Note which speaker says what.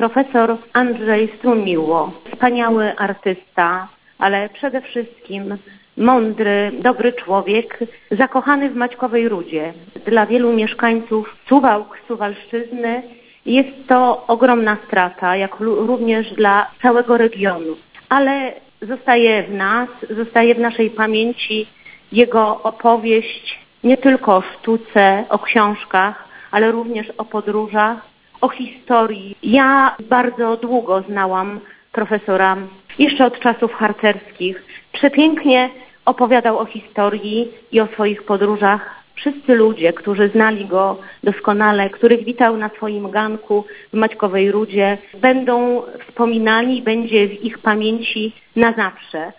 Speaker 1: profesor Andrzej Strumiło. Wspaniały artysta, ale przede wszystkim mądry, dobry człowiek, zakochany w Maćkowej Rudzie. Dla wielu mieszkańców Suwałk, Suwalszczyzny jest to ogromna strata, jak również dla całego regionu. Ale zostaje w nas, zostaje w naszej pamięci jego opowieść nie tylko o sztuce, o książkach, ale również o podróżach, o historii. Ja bardzo długo znałam profesora, jeszcze od czasów harcerskich. Przepięknie opowiadał o historii i o swoich podróżach. Wszyscy ludzie, którzy znali go doskonale, których witał na swoim ganku w Maćkowej Rudzie, będą wspominani, będzie w ich pamięci na zawsze.